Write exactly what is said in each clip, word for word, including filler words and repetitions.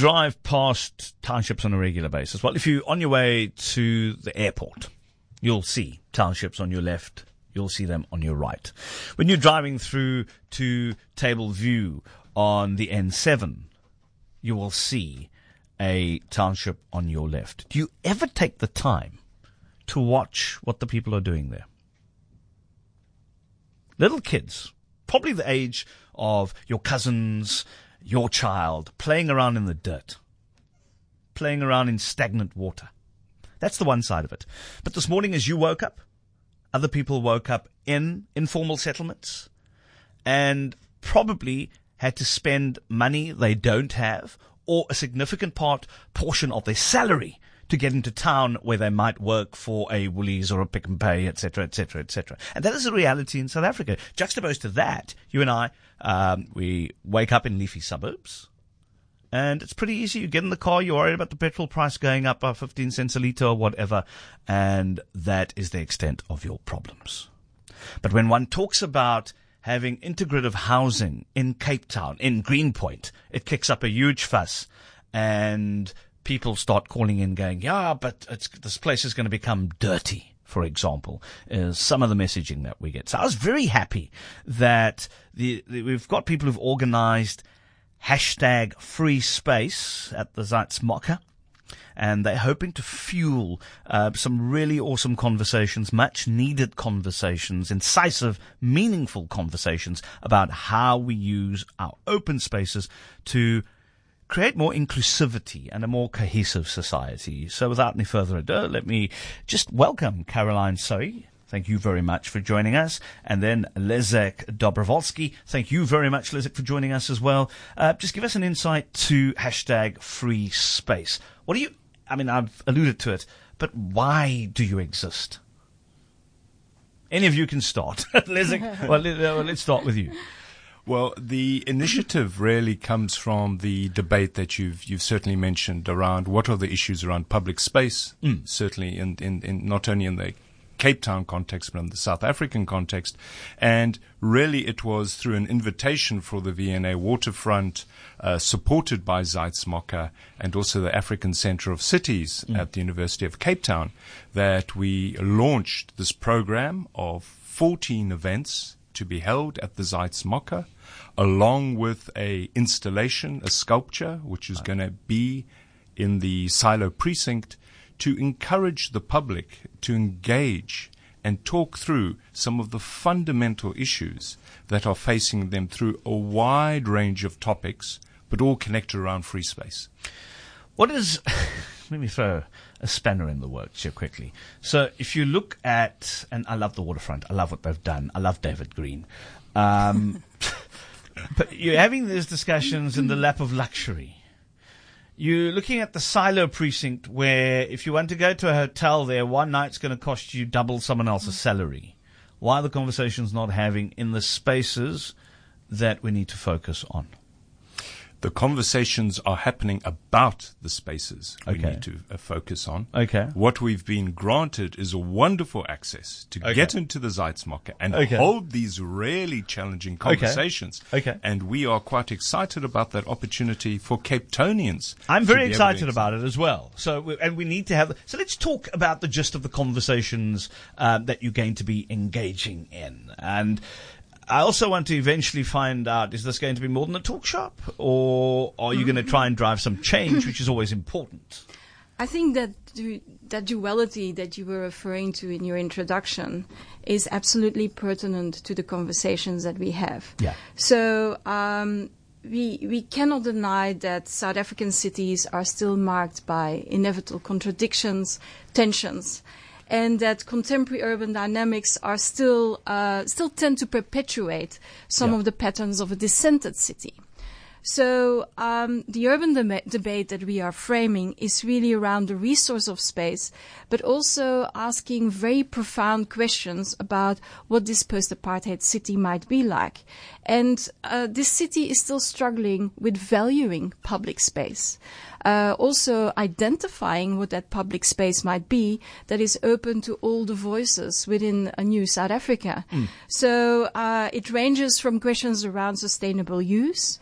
drive past townships on a regular basis? Well, if you're on your way to the airport, you'll see townships on your left. You'll see them on your right. When you're driving through to Table View on the N seven, you will see a township on your left. Do you ever take the time to watch what the people are doing there? Little kids, probably the age of your cousins, your child, playing around in the dirt, playing around in stagnant water. That's the one side of it. But this morning as you woke up, other people woke up in informal settlements and probably had to spend money they don't have or a significant part, portion of their salary to get into town where they might work for a Woolies or a Pick and Pay, et cetera, et cetera, et cetera. And that is a reality in South Africa. Juxtaposed to that, you and I, um, we wake up in leafy suburbs, and it's pretty easy. You get in the car, you're worried about the petrol price going up by fifteen cents a litre or whatever, and that is the extent of your problems. But when one talks about having integrative housing in Cape Town, in Greenpoint, it kicks up a huge fuss, and people start calling in going, yeah, but it's, this place is going to become dirty, for example, is some of the messaging that we get. So I was very happy that the, the we've got people who've organized hashtag free space at the Zuidsmokka, and they're hoping to fuel uh, some really awesome conversations, much needed conversations, incisive, meaningful conversations about how we use our open spaces to create more inclusivity and a more cohesive society. So without any further ado, let me just welcome Caroline Soy. Thank you very much for joining us. And then Leszek Dobrovolsky. Thank you very much, Leszek, for joining us as well. Uh, just give us an insight to hashtag free space. What do you, I mean, I've alluded to it, but why do you exist? Any of you can start. Leszek, well, let, uh, let's start with you. Well, the initiative really comes from the debate that you've you've certainly mentioned around what are the issues around public space, mm. certainly in, in, in not only in the Cape Town context, but in the South African context. And really it was through an invitation for the V N A Waterfront, uh, supported by Zuidsmokka and also the African Centre of Cities mm. at the University of Cape Town, that we launched this program of fourteen events to be held at the Zuidsmokka, along with a installation, a sculpture, which is right. going to be in the Silo precinct, to encourage the public to engage and talk through some of the fundamental issues that are facing them through a wide range of topics, but all connected around free space. What is, let me throw a spanner in the works here quickly. So if you look at, and I love the Waterfront, I love what they've done, I love David Green, um, but you're having these discussions in the lap of luxury. You're looking at the Silo precinct where if you want to go to a hotel there, one night's going to cost you double someone else's salary. Why are the conversations not having in the spaces that we need to focus on? The conversations are happening about the spaces we okay. need to uh, focus on. Okay. What we've been granted is a wonderful access to okay. get into the Zuidsmokka and okay. hold these really challenging conversations. Okay. okay. And we are quite excited about that opportunity for Cape Townians. I'm very excited about it as well. So, we, and we need to have. So let's talk about the gist of the conversations um, that you're going to be engaging in. And I also want to eventually find out, is this going to be more than a talk shop, or are you going to try and drive some change, which is always important? I think that du- that duality that you were referring to in your introduction is absolutely pertinent to the conversations that we have. Yeah. So um, we we cannot deny that South African cities are still marked by inevitable contradictions, tensions, and that contemporary urban dynamics are still uh, still tend to perpetuate some yeah. of the patterns of a dissented city. So um, the urban de- debate that we are framing is really around the resource of space, but also asking very profound questions about what this post-apartheid city might be like. And uh, this city is still struggling with valuing public space. Uh, also identifying what that public space might be that is open to all the voices within a new South Africa. Mm. So uh, it ranges from questions around sustainable use. It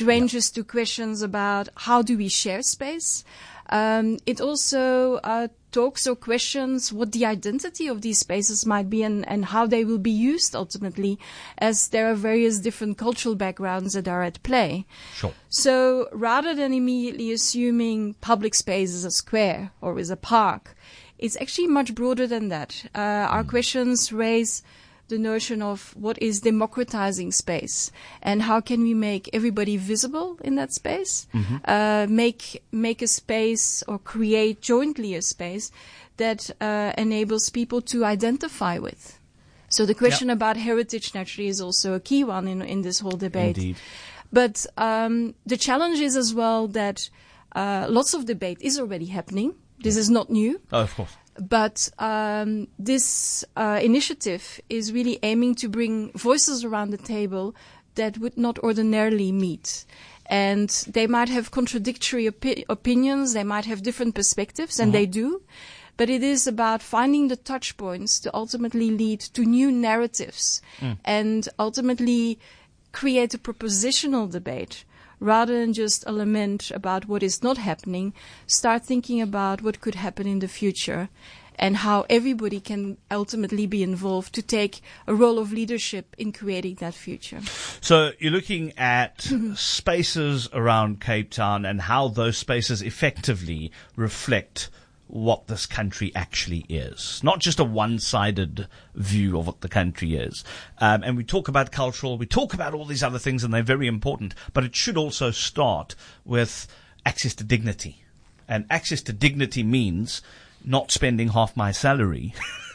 ranges to questions about how do we share space. Um, it also uh, talks or questions what the identity of these spaces might be and, and how they will be used ultimately, as there are various different cultural backgrounds that are at play. Sure. So rather than immediately assuming public space is a square or is a park, it's actually much broader than that. Uh, our mm. questions raise the notion of what is democratizing space and how can we make everybody visible in that space, mm-hmm. uh, make make a space or create jointly a space that uh, enables people to identify with. So the question yep. about heritage naturally is also a key one in, in this whole debate. Indeed. But um, the challenge is as well that uh, lots of debate is already happening. This is not new. Oh, of course. But um, this uh, initiative is really aiming to bring voices around the table that would not ordinarily meet. And they might have contradictory opi- opinions, they might have different perspectives, and mm-hmm. they do. But it is about finding the touch points to ultimately lead to new narratives mm. and ultimately create a propositional debate. Rather than just a lament about what is not happening, start thinking about what could happen in the future and how everybody can ultimately be involved to take a role of leadership in creating that future. So you're looking at spaces around Cape Town and how those spaces effectively reflect what this country actually is. Not just a one-sided view of what the country is. Um, and we talk about cultural, we talk about all these other things, and they're very important, but it should also start with access to dignity. And access to dignity means not spending half my salary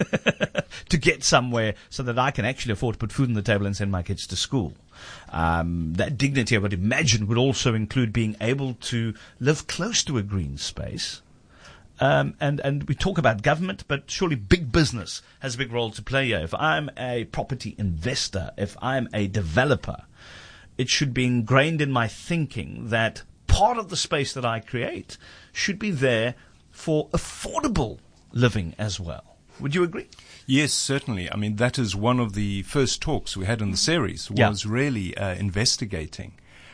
to get somewhere so that I can actually afford to put food on the table and send my kids to school. Um, that dignity, I would imagine, would also include being able to live close to a green space. Um, and, and we talk about government, but surely big business has a big role to play here. If I'm a property investor, if I'm a developer, it should be ingrained in my thinking that part of the space that I create should be there for affordable living as well. Would you agree? Yes, certainly. I mean, that is one of the first talks we had in the series, was yeah. really uh, investigating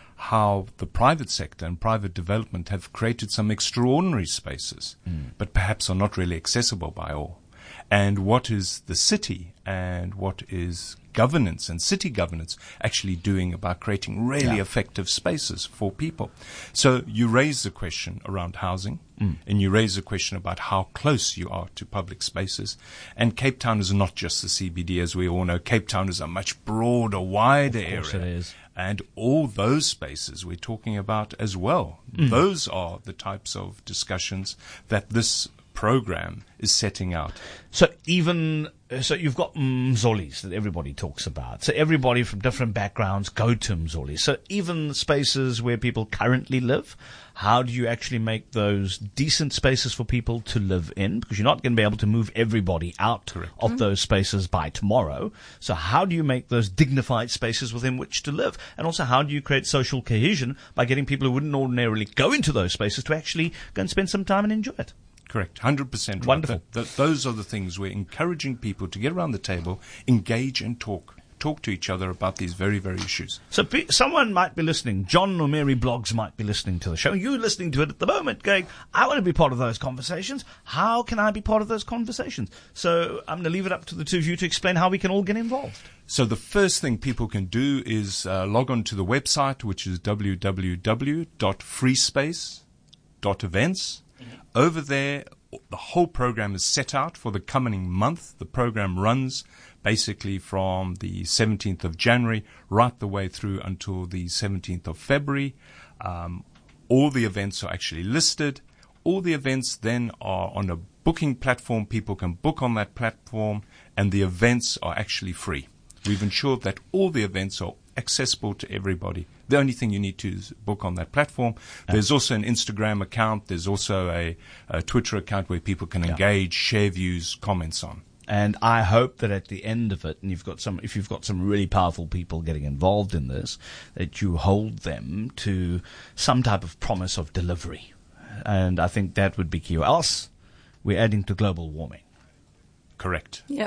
how the private sector and private development have created some extraordinary spaces, mm. but perhaps are not really accessible by all. And what is the city and what is governance and city governance actually doing about creating really yeah. effective spaces for people? So you raise the question around housing, mm. and you raise the question about how close you are to public spaces. And Cape Town is not just the C B D, as we all know. Cape Town is a much broader, wider area. Of course it is. And all those spaces we're talking about as well. Mm. Those are the types of discussions that this program is setting out. So even, so you've got Mzolis that everybody talks about. So everybody from different backgrounds go to Mzolis. So even spaces where people currently live, how do you actually make those decent spaces for people to live in? Because you're not going to be able to move everybody out Correct. Of mm. those spaces by tomorrow. So how do you make those dignified spaces within which to live? And also, how do you create social cohesion by getting people who wouldn't ordinarily go into those spaces to actually go and spend some time and enjoy it? Correct, one hundred percent right. Wonderful. The, the, those are the things we're encouraging people to get around the table, engage and talk. Talk to each other about these very, very issues. So pe- someone might be listening, John or Mary Bloggs might be listening to the show. You're listening to it at the moment going, I want to be part of those conversations. How can I be part of those conversations? So I'm going to leave it up to the two of you to explain how we can all get involved. So the first thing people can do is uh, log on to the website, which is w w w dot free space dot events. Mm-hmm. Over there, the whole program is set out for the coming month. The program runs basically from the seventeenth of January right the way through until the seventeenth of February. Um, all the events are actually listed. All the events then are on a booking platform. People can book on that platform, and the events are actually free. We've ensured that all the events are accessible to everybody. The only thing you need to is book on that platform. There's also an Instagram account. There's also a, a Twitter account where people can engage, share views, comments on. And I hope that at the end of it, and you've got some, if you've got some really powerful people getting involved in this, that you hold them to some type of promise of delivery. And I think that would be key. Or else we're adding to global warming. Correct. Yep.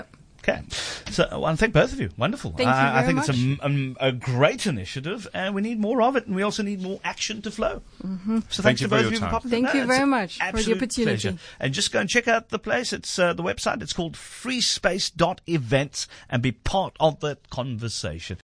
Okay. So I want to thank both of you. Wonderful. Thank you I, I very think much. it's a, um, a great initiative, and we need more of it, and we also need more action to flow. Mm-hmm. So Thank thanks you to for both your of you for time. popping Thank up. you No, very it's an much for the absolute opportunity. pleasure. And just go and check out the place. It's uh, the website. It's called freespace dot events, and be part of that conversation.